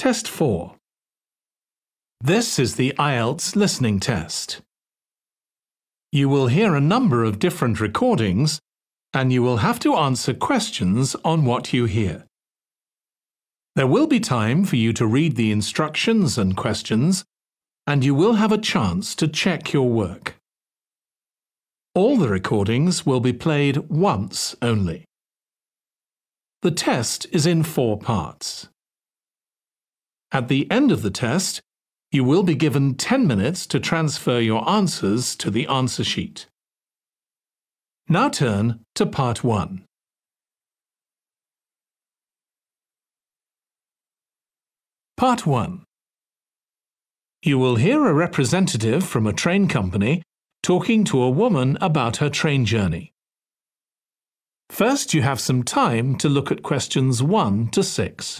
Test 4. This is the IELTS listening test. You will hear a number of different recordings and you will have to answer questions on what you hear. There will be time for you to read the instructions and questions, and you will have a chance to check your work. All the recordings will be played once only. The test is in 4 parts. At the end of the test, you will be given 10 minutes to transfer your answers to the answer sheet. Now turn to Part 1. Part 1. You will hear a representative from a train company talking to a woman about her train journey. First, you have some time to look at questions 1 to 6.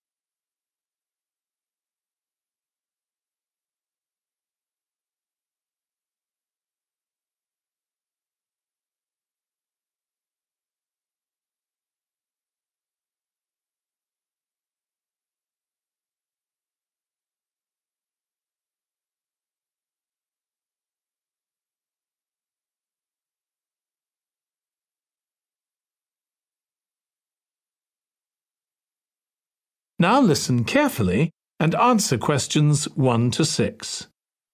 Now listen carefully and answer questions 1 to 6.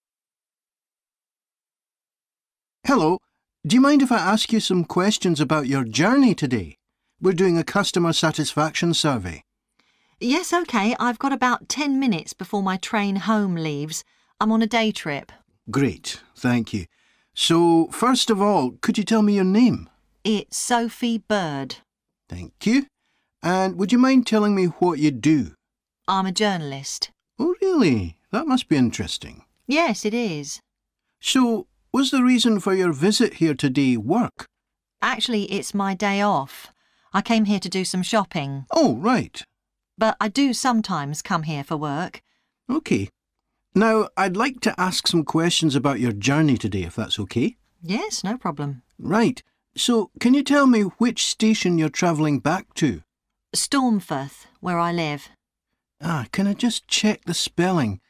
Hello, do you mind if I ask you some questions about your journey today? We're doing a customer satisfaction survey. Yes, OK. I've got about 10 minutes before my train home leaves. I'm on a day trip. Great, thank you. So, first of all, could you tell me your name? It's Sophie Bird. Thank you. And would you mind telling me what you do? I'm a journalist. Oh, really? That must be interesting. Yes, it is. So, was the reason for your visit here today work? Actually, it's my day off. I came here to do some shopping. Oh, right. But I do sometimes come here for work. OK. Now, I'd like to ask some questions about your journey today, if that's OK. Yes, no problem. Right. So, can you tell me which station you're travelling back to? Stormforth, where I live. Can I just check the spelling?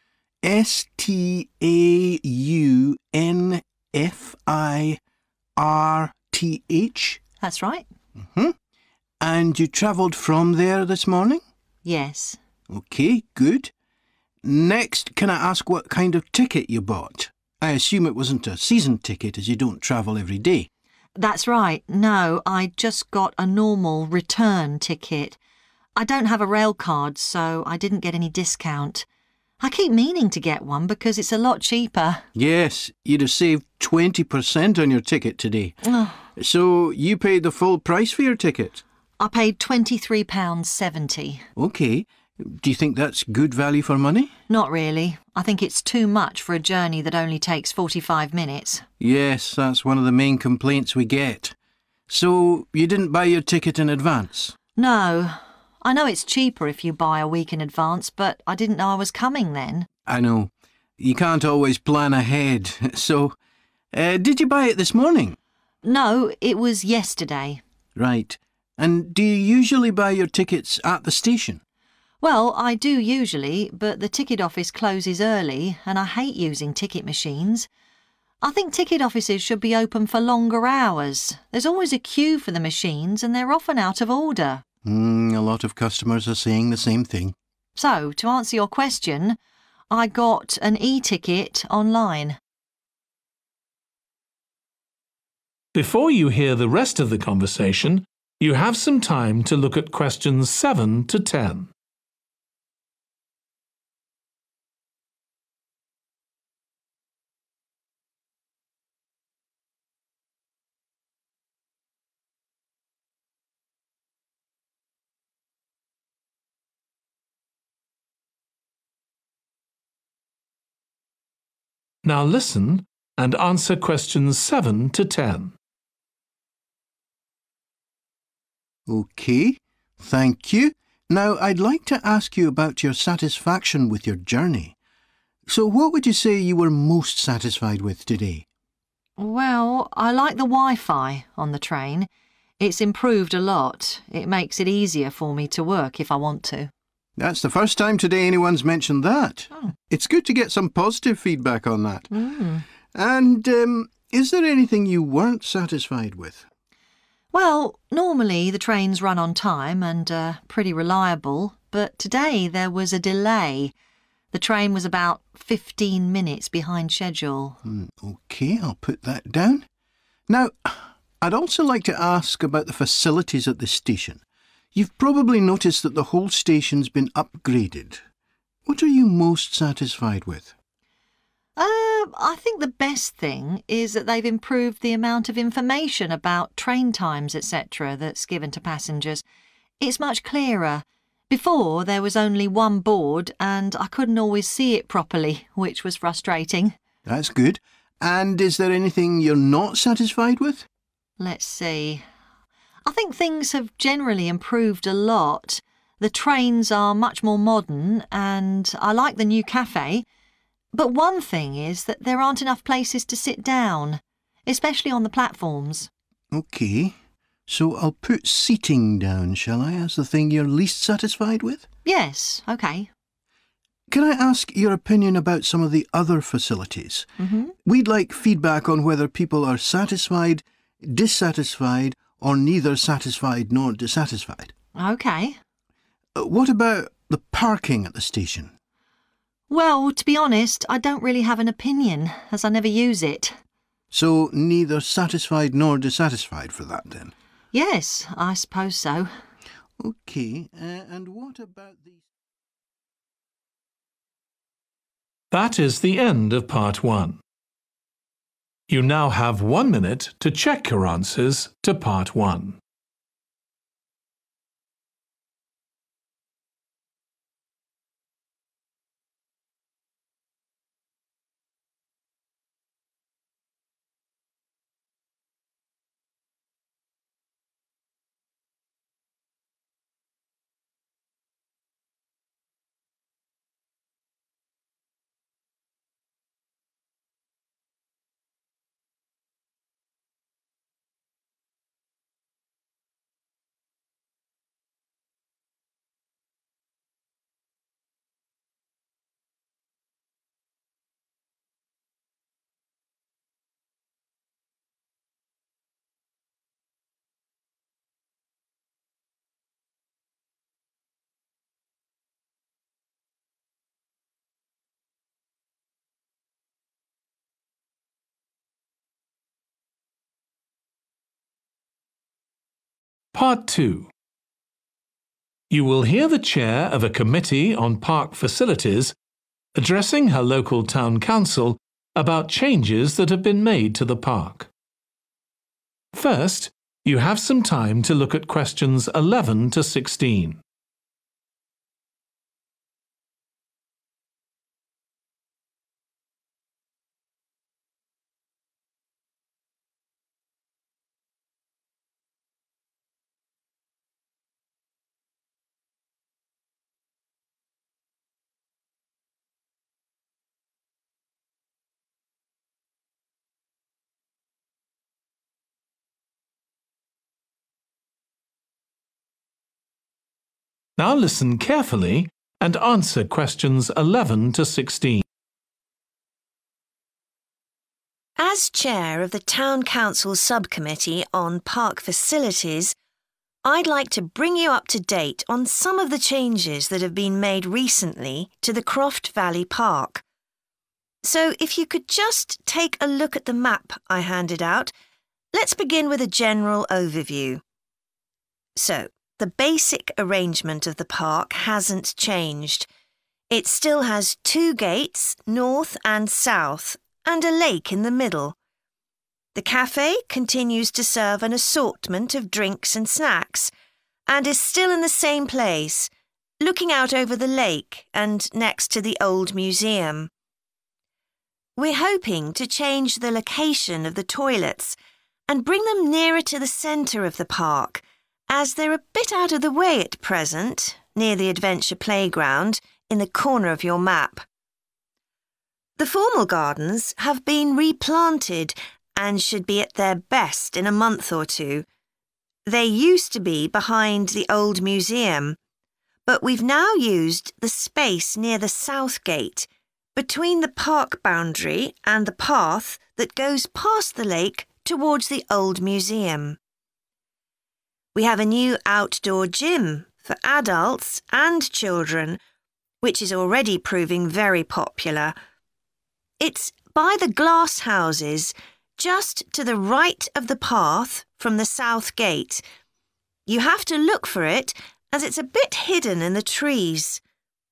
Staunfirth? That's right. And you travelled from there this morning? Yes. OK, good. Next, can I ask what kind of ticket you bought? I assume it wasn't a season ticket as you don't travel every day. That's right. No, I just got a normal return ticket. I don't have a rail card, so I didn't get any discount. I keep meaning to get one because it's a lot cheaper. Yes, you'd have saved 20% on your ticket today. So you paid the full price for your ticket? I paid £23.70. OK. Do you think that's good value for money? Not really. I think it's too much for a journey that only takes 45 minutes. Yes, that's one of the main complaints we get. So you didn't buy your ticket in advance? No. I know it's cheaper if you buy a week in advance, but I didn't know I was coming then. I know. You can't always plan ahead. So, did you buy it this morning? No, it was yesterday. Right. And do you usually buy your tickets at the station? Well, I do usually, but the ticket office closes early and I hate using ticket machines. I think ticket offices should be open for longer hours. There's always a queue for the machines and they're often out of order. A lot of customers are saying the same thing. So, to answer your question, I got an e-ticket online. Before you hear the rest of the conversation, you have some time to look at questions 7 to 10. Now listen and answer questions 7 to 10. OK, thank you. Now I'd like to ask you about your satisfaction with your journey. So what would you say you were most satisfied with today? Well, I like the Wi-Fi on the train. It's improved a lot. It makes it easier for me to work if I want to. That's the first time today anyone's mentioned that. Oh. It's good to get some positive feedback on that. Mm. And is there anything you weren't satisfied with? Well, normally the trains run on time and are pretty reliable, but today there was a delay. The train was about 15 minutes behind schedule. OK, I'll put that down. Now, I'd also like to ask about the facilities at the station. You've probably noticed that the whole station's been upgraded. What are you most satisfied with? I think the best thing is that they've improved the amount of information about train times, etc., that's given to passengers. It's much clearer. Before, there was only one board and I couldn't always see it properly, which was frustrating. That's good. And is there anything you're not satisfied with? Let's see. I think things have generally improved a lot. The trains are much more modern and I like the new cafe. But one thing is that there aren't enough places to sit down, especially on the platforms. OK, so I'll put seating down, shall I, as the thing you're least satisfied with? Yes, OK. Can I ask your opinion about some of the other facilities? We'd like feedback on whether people are satisfied, dissatisfied, or neither satisfied nor dissatisfied. OK. What about the parking at the station? Well, to be honest, I don't really have an opinion, as I never use it. So neither satisfied nor dissatisfied for that, then? Yes, I suppose so. OK, and what about the... That is the end of part 1. You now have 1 minute to check your answers to part 1. Part 2. You will hear the chair of a committee on park facilities addressing her local town council about changes that have been made to the park. First, you have some time to look at questions 11 to 16. Now listen carefully and answer questions 11 to 16. As chair of the Town Council Subcommittee on Park Facilities, I'd like to bring you up to date on some of the changes that have been made recently to the Croft Valley Park. So if you could just take a look at the map I handed out, let's begin with a general overview. So, the basic arrangement of the park hasn't changed. It still has 2 gates, north and south, and a lake in the middle. The cafe continues to serve an assortment of drinks and snacks, and is still in the same place, looking out over the lake and next to the old museum. We're hoping to change the location of the toilets and bring them nearer to the centre of the park, as they're a bit out of the way at present, near the adventure playground, in the corner of your map. The formal gardens have been replanted and should be at their best in a month or 2. They used to be behind the old museum, but we've now used the space near the south gate between the park boundary and the path that goes past the lake towards the old museum. We have a new outdoor gym for adults and children, which is already proving very popular. It's by the glass houses, just to the right of the path from the south gate. You have to look for it as it's a bit hidden in the trees.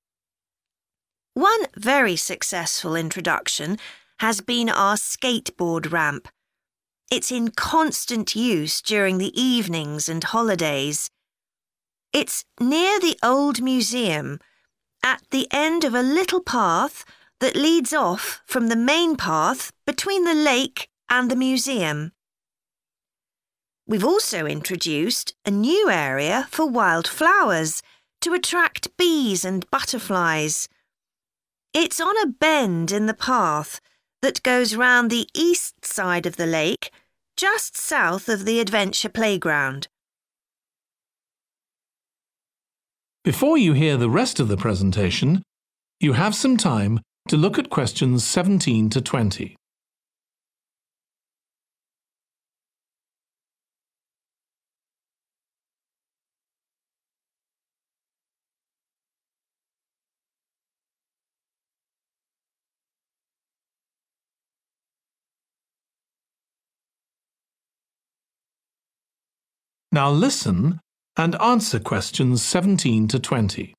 One very successful introduction has been our skateboard ramp. It's in constant use during the evenings and holidays. It's near the old museum, at the end of a little path that leads off from the main path between the lake and the museum. We've also introduced a new area for wildflowers to attract bees and butterflies. It's on a bend in the path that goes round the east side of the lake, just south of the adventure playground. Before you hear the rest of the presentation, you have some time to look at questions 17 to 20. Now listen and answer questions 17 to 20.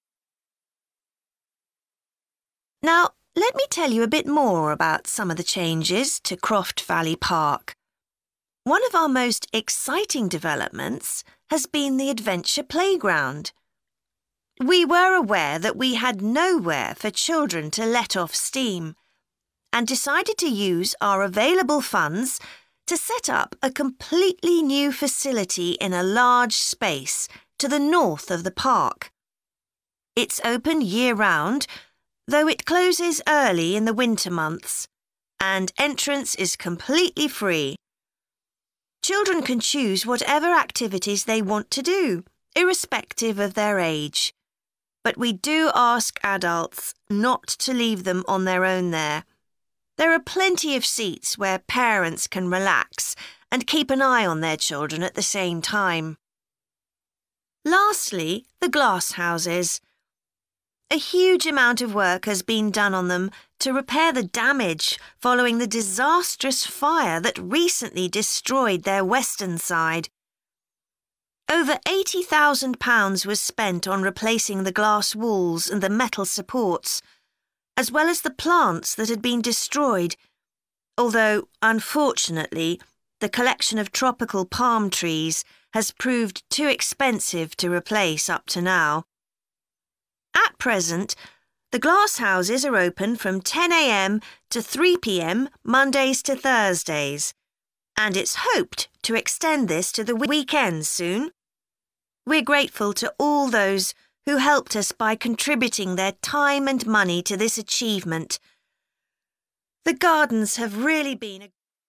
Now, let me tell you a bit more about some of the changes to Croft Valley Park. One of our most exciting developments has been the adventure playground. We were aware that we had nowhere for children to let off steam and decided to use our available funds to set up a completely new facility in a large space to the north of the park. It's open year-round, though it closes early in the winter months, and entrance is completely free. Children can choose whatever activities they want to do, irrespective of their age. But we do ask adults not to leave them on their own there. There are plenty of seats where parents can relax and keep an eye on their children at the same time. Lastly, the glass houses. A huge amount of work has been done on them to repair the damage following the disastrous fire that recently destroyed their western side. Over £80,000 was spent on replacing the glass walls and the metal supports, as well as the plants that had been destroyed, although, unfortunately, the collection of tropical palm trees has proved too expensive to replace up to now. At present, the glass houses are open from 10 a.m. to 3 p.m. Mondays to Thursdays, and it's hoped to extend this to the weekends soon. We're grateful to all those who helped us by contributing their time and money to this achievement. The gardens have really been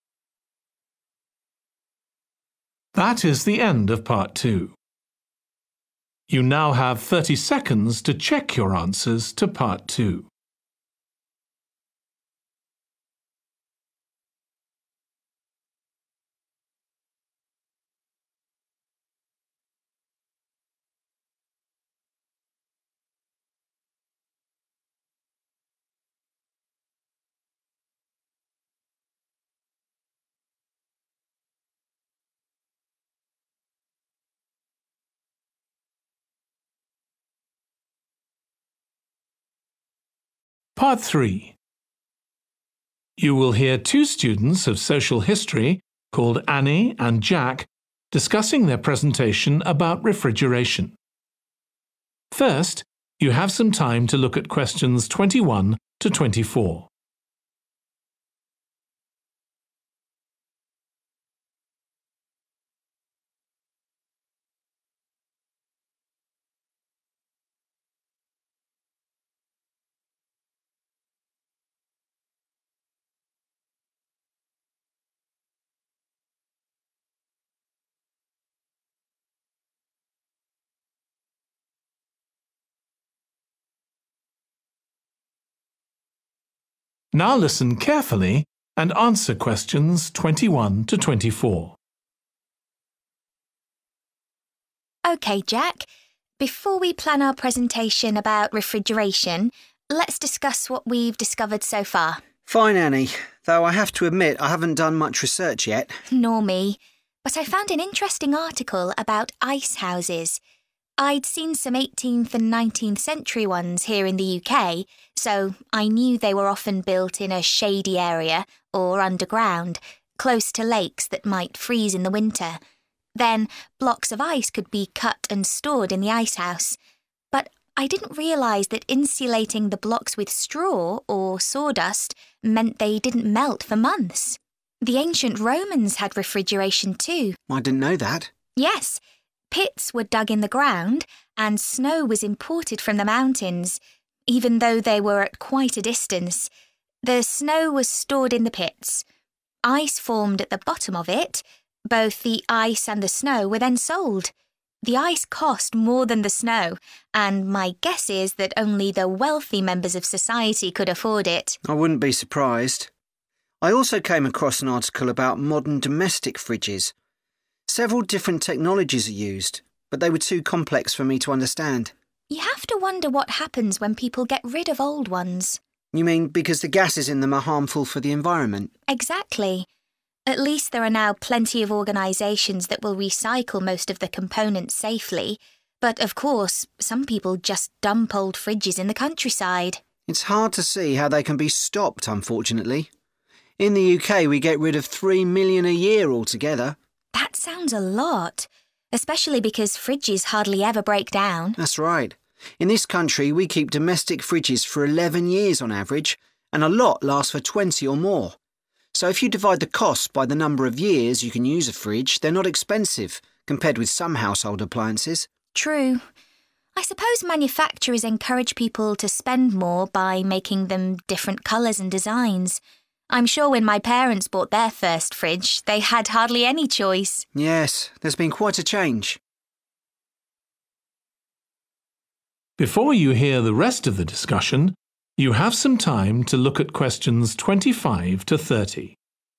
That is the end of part 2. You now have 30 seconds to check your answers to part 2. Part 3. You will hear 2 students of social history called Annie and Jack discussing their presentation about refrigeration. First, you have some time to look at questions 21 to 24. Now listen carefully and answer questions 21 to 24. OK, Jack. Before we plan our presentation about refrigeration, let's discuss what we've discovered so far. Fine, Annie, though I have to admit I haven't done much research yet. Nor me. But I found an interesting article about ice houses. I'd seen some 18th and 19th century ones here in the UK, so I knew they were often built in a shady area or underground, close to lakes that might freeze in the winter. Then blocks of ice could be cut and stored in the icehouse. But I didn't realise that insulating the blocks with straw or sawdust meant they didn't melt for months. The ancient Romans had refrigeration too. I didn't know that. Yes, pits were dug in the ground and snow was imported from the mountains, even though they were at quite a distance. The snow was stored in the pits. Ice formed at the bottom of it. Both the ice and the snow were then sold. The ice cost more than the snow, and my guess is that only the wealthy members of society could afford it. I wouldn't be surprised. I also came across an article about modern domestic fridges. Several different technologies are used, but they were too complex for me to understand. You have to wonder what happens when people get rid of old ones. You mean because the gases in them are harmful for the environment? Exactly. At least there are now plenty of organisations that will recycle most of the components safely. But of course, some people just dump old fridges in the countryside. It's hard to see how they can be stopped, unfortunately. In the UK, we get rid of 3 million a year altogether. That sounds a lot, especially because fridges hardly ever break down. That's right. In this country, we keep domestic fridges for 11 years on average, and a lot lasts for 20 or more. So if you divide the cost by the number of years you can use a fridge, they're not expensive, compared with some household appliances. True. I suppose manufacturers encourage people to spend more by making them different colours and designs. I'm sure when my parents bought their first fridge, they had hardly any choice. Yes, there's been quite a change. Before you hear the rest of the discussion, you have some time to look at questions 25 to 30.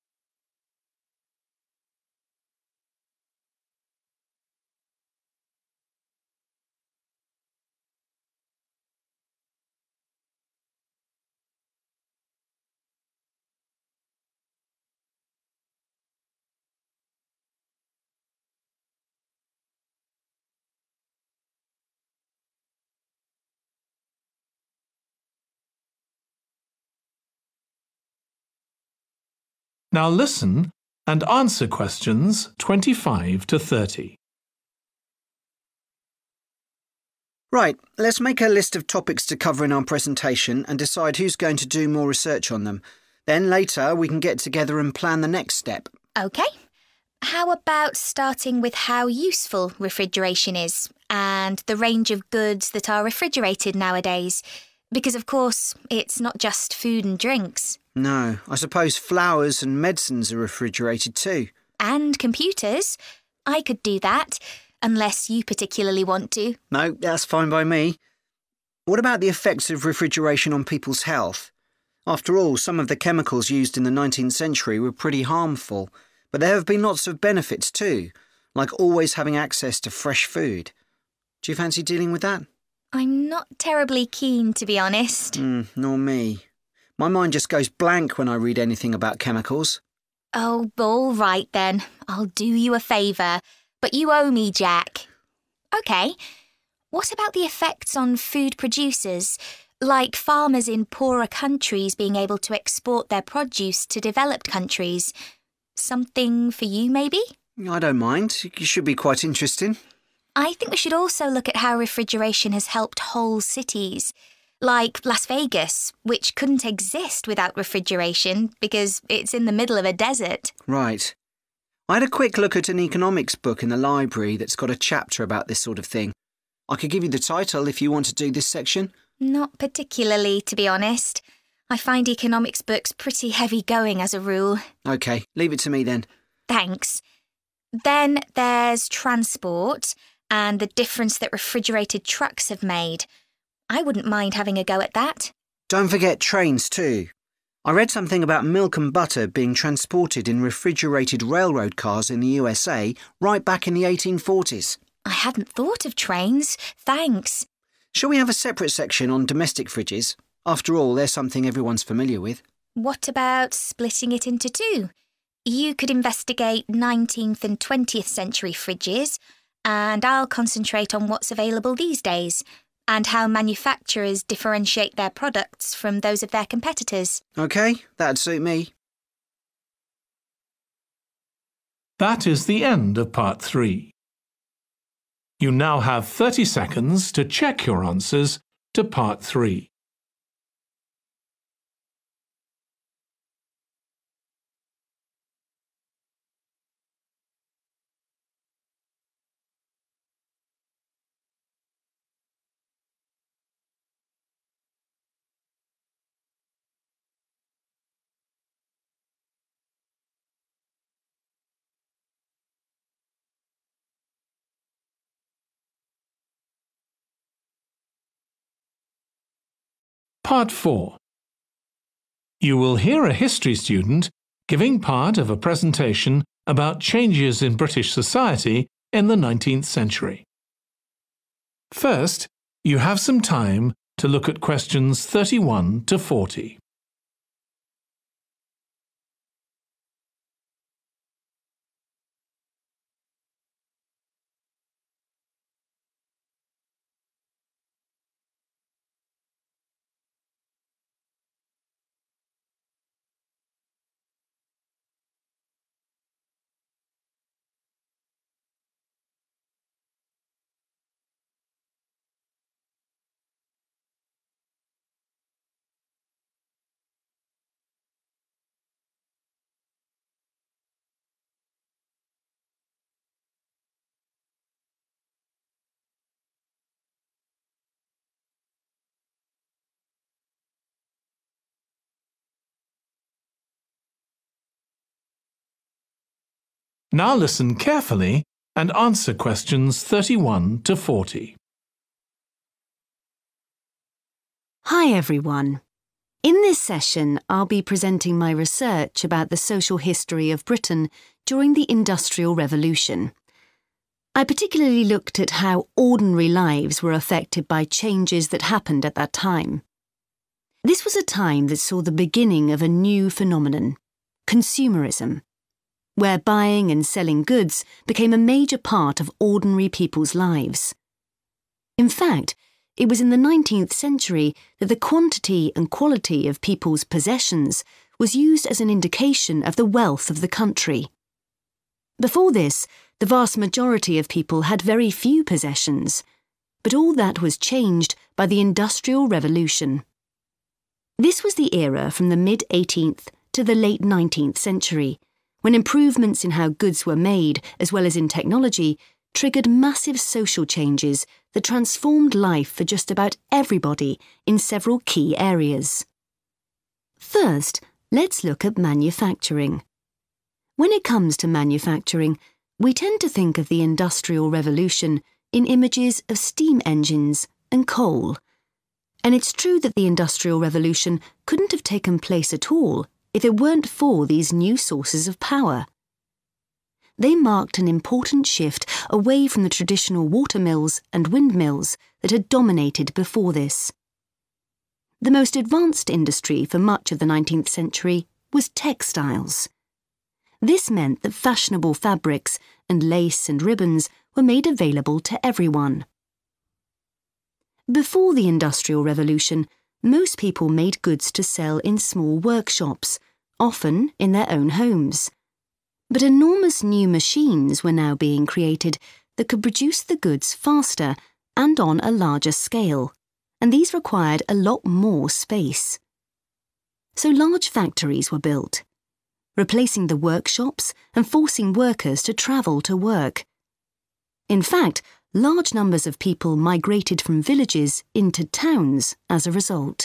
Now listen and answer questions 25 to 30. Right, let's make a list of topics to cover in our presentation and decide who's going to do more research on them. Then later we can get together and plan the next step. OK. How about starting with how useful refrigeration is and the range of goods that are refrigerated nowadays? Because, of course, it's not just food and drinks. No, I suppose flowers and medicines are refrigerated too. And computers. I could do that, unless you particularly want to. No, that's fine by me. What about the effects of refrigeration on people's health? After all, some of the chemicals used in the 19th century were pretty harmful, but there have been lots of benefits too, like always having access to fresh food. Do you fancy dealing with that? I'm not terribly keen, to be honest. Nor me. My mind just goes blank when I read anything about chemicals. Oh, all right then. I'll do you a favour. But you owe me, Jack. OK. What about the effects on food producers, like farmers in poorer countries being able to export their produce to developed countries? Something for you, maybe? I don't mind. It should be quite interesting. I think we should also look at how refrigeration has helped whole cities, like Las Vegas, which couldn't exist without refrigeration because it's in the middle of a desert. Right. I had a quick look at an economics book in the library that's got a chapter about this sort of thing. I could give you the title if you want to do this section. Not particularly, to be honest. I find economics books pretty heavy going as a rule. OK, leave it to me then. Thanks. Then there's transport and the difference that refrigerated trucks have made. I wouldn't mind having a go at that. Don't forget trains too. I read something about milk and butter being transported in refrigerated railroad cars in the USA right back in the 1840s. I hadn't thought of trains. Thanks. Shall we have a separate section on domestic fridges? After all, they're something everyone's familiar with. What about splitting it into two? You could investigate 19th and 20th century fridges, and I'll concentrate on what's available these days, and how manufacturers differentiate their products from those of their competitors. OK, that'd suit me. That is the end of part 3. You now have 30 seconds to check your answers to part 3. Part 4. You will hear a history student giving part of a presentation about changes in British society in the 19th century. First, you have some time to look at questions 31 to 40. Now listen carefully and answer questions 31 to 40. Hi everyone. In this session, I'll be presenting my research about the social history of Britain during the Industrial Revolution. I particularly looked at how ordinary lives were affected by changes that happened at that time. This was a time that saw the beginning of a new phenomenon, consumerism, where buying and selling goods became a major part of ordinary people's lives. In fact, it was in the 19th century that the quantity and quality of people's possessions was used as an indication of the wealth of the country. Before this, the vast majority of people had very few possessions, but all that was changed by the Industrial Revolution. This was the era from the mid-18th to the late 19th century, when improvements in how goods were made, as well as in technology, triggered massive social changes that transformed life for just about everybody in several key areas. First, let's look at manufacturing. When it comes to manufacturing, we tend to think of the Industrial Revolution in images of steam engines and coal. And it's true that the Industrial Revolution couldn't have taken place at all if it weren't for these new sources of power. They marked an important shift away from the traditional watermills and windmills that had dominated before this. The most advanced industry for much of the 19th century was textiles. This meant that fashionable fabrics and lace and ribbons were made available to everyone. Before the Industrial Revolution, most people made goods to sell in small workshops, often in their own homes. But enormous new machines were now being created that could produce the goods faster and on a larger scale, and these required a lot more space. So large factories were built, replacing the workshops and forcing workers to travel to work. In fact, large numbers of people migrated from villages into towns as a result.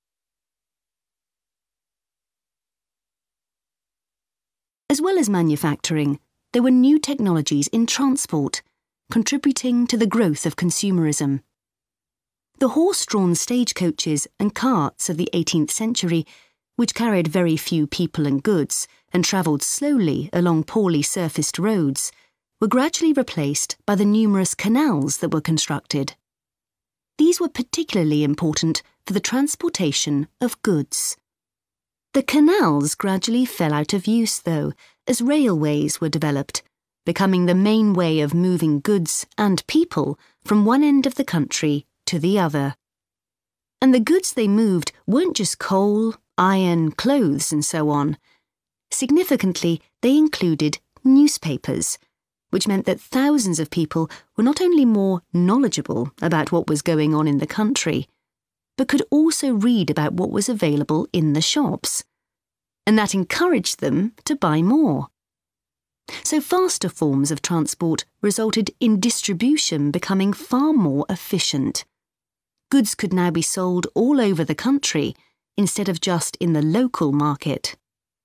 As well as manufacturing, there were new technologies in transport, contributing to the growth of consumerism. The horse-drawn stagecoaches and carts of the 18th century which carried very few people and goods and travelled slowly along poorly surfaced roads, were gradually replaced by the numerous canals that were constructed. These were particularly important for the transportation of goods. The canals gradually fell out of use, though, as railways were developed, becoming the main way of moving goods and people from one end of the country to the other. And the goods they moved weren't just coal, iron, clothes, and so on. Significantly, they included newspapers, which meant that thousands of people were not only more knowledgeable about what was going on in the country, but could also read about what was available in the shops. And that encouraged them to buy more. So faster forms of transport resulted in distribution becoming far more efficient. Goods could now be sold all over the country instead of just in the local market.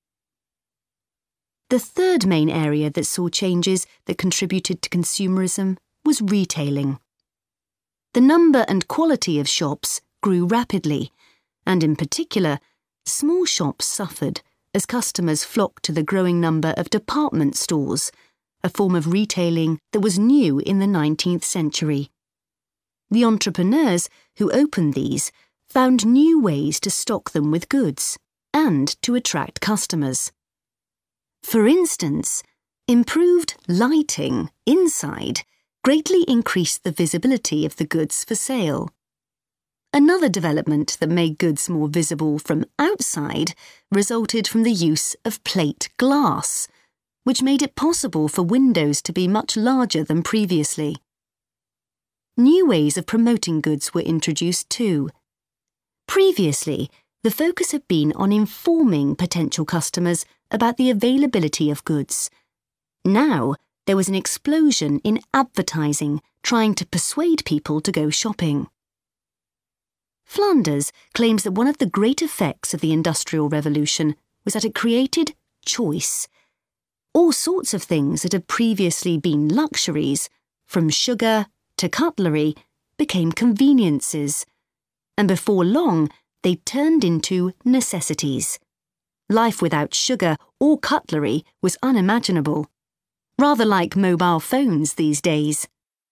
The third main area that saw changes that contributed to consumerism was retailing. The number and quality of shops grew rapidly, and in particular, small shops suffered as customers flocked to the growing number of department stores, a form of retailing that was new in the 19th century. The entrepreneurs who opened these found new ways to stock them with goods and to attract customers. For instance, improved lighting inside greatly increased the visibility of the goods for sale. Another development that made goods more visible from outside resulted from the use of plate glass, which made it possible for windows to be much larger than previously. New ways of promoting goods were introduced too. Previously, the focus had been on informing potential customers about the availability of goods. Now, there was an explosion in advertising trying to persuade people to go shopping. Flanders claims that one of the great effects of the Industrial Revolution was that it created choice. All sorts of things that had previously been luxuries, from sugar to cutlery, became conveniences, and before long they turned into necessities. Life without sugar or cutlery was unimaginable, rather like mobile phones these days.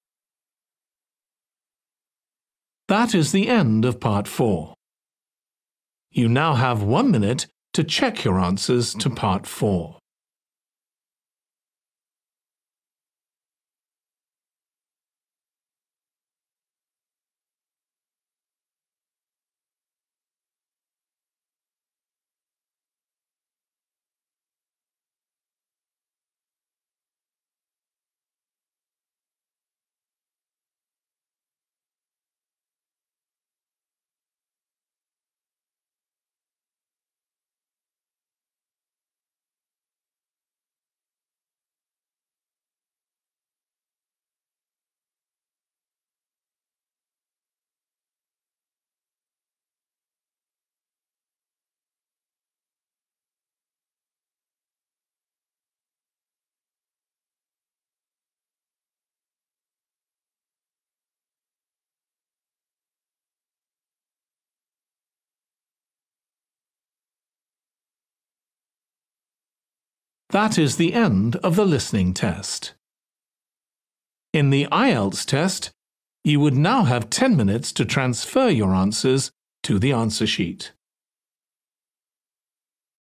That is the end of Part 4. You now have 1 minute to check your answers to Part 4. That is the end of the listening test. In the IELTS test, you would now have 10 minutes to transfer your answers to the answer sheet.